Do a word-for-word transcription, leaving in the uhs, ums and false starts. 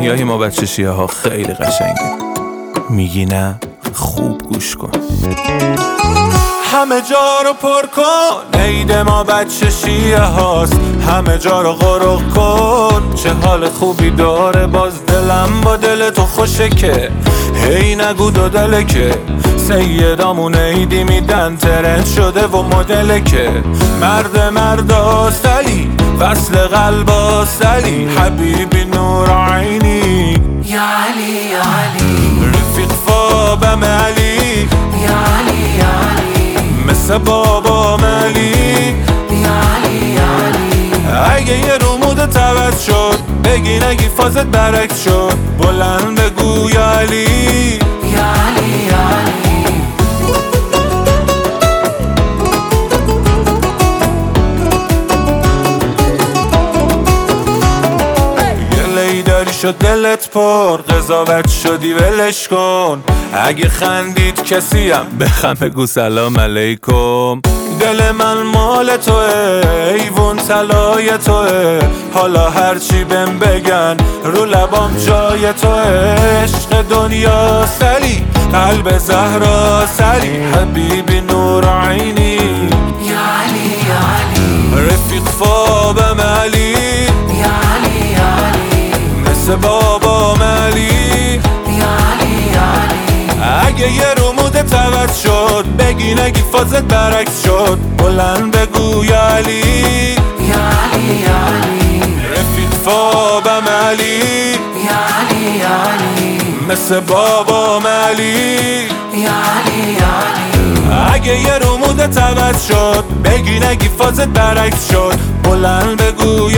دنیای ما بچه شیعه ها خیلی قشنگه. میگی نه؟ خوب گوش کن. همه جا رو پر کن، عید ما بچه شیعه هاست. همه جا رو غرق کن، چه حال خوبی داره. باز دلم با دل تو خوشه که هی نگو دو دله که سیدامون عیدی میدن ترند شده و مدله که مرد مردا سلی وصل قلبا سلی حبیبی نور عینی یا علی یا علی رفیق فابم علی یا علی یا علی مثل بابا علی یا علی یا علی اگه یه رومود توت شد بگی نگی فازت برعکس شد بلند بگو یا علی یا علی یا علی شد دلت پر قضاوت شدی ولش کن. اگه خندید کسیم بخم بگو سلام علیکم. دل من مال توه ایوون طلای توه حالا هرچی بهم بگن رو لبام جای توه. عشق دنیا سلی قلب زهرا سلی حبیبی نور عینی یا علی یا علی رفیق فابم علی یا علی یا علی مثل بابا علی یا علی یا علی اگه یه رومود توت شد بگی نگی فازت برعکس شد بلند بگو یا علی یا علی یا علی رفیق فابم علی یا علی یا علی مثل بابا علی یا علی یا علی اگه یه رومود توت شد بگی نگی فازت برعکس شد بلند بگو